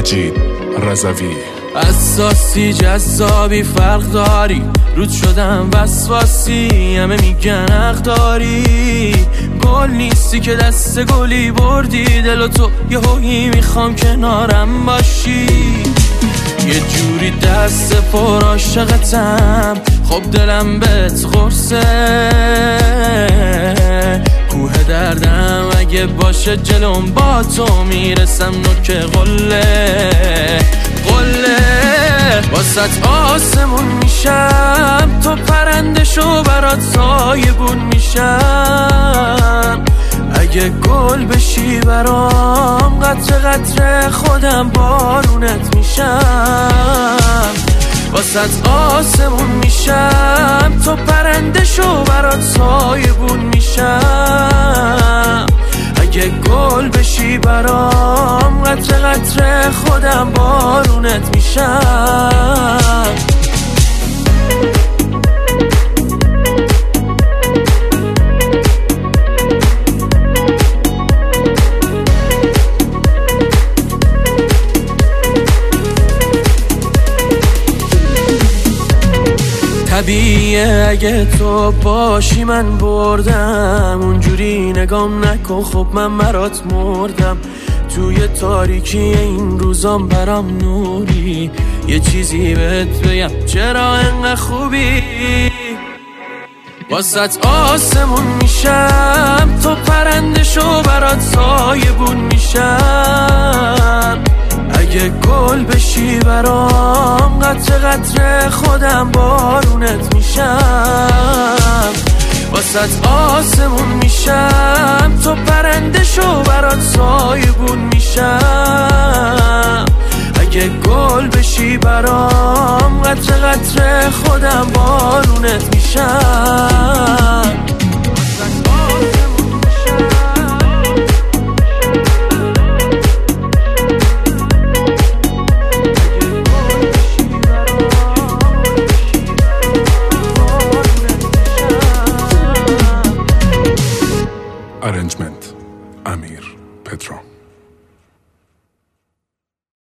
مجید رضوی. اساسی جذابی فرق داری، رود شدم وسواسی، همه میگن حق داری. گل نیستی که دست گلی بردی، دل و تو یه هویی میخوام کنارم باشی. یه جوری دست پر عاشقتم، خب دلم بهت قرصه. کوه دردم اگه باشه جلوم با تو میرسم نوک قله. واسط آسمون میشم، تو پرنده شو برات سایبون میشم. اگه گل بشی برام، قطره قطره خودم بارونت میشم. واسط آسمون میشم، تو پرنده شو برات سایبون میشم. اگه گل بشی برام، قطره قطره خودم بارونت میشم. طبیعیه اگه تو باشی من بردم، اونجوری نگام نکن خب من برات مردم. توی تاریکی این روزام برام نوری، یه چیزی بهت بگم چرا انقدر خوبی. واسط آسمون میشم، تو پرنده شو برات سایبون میشم. اگه گل بشی برام، قطره قطره خودم بارونت میشم. واسط آسمون میشم، تو پرنده شو برات سایبون میشم. اگه گل بشی برام، قطره قطره خودم بارونت میشم.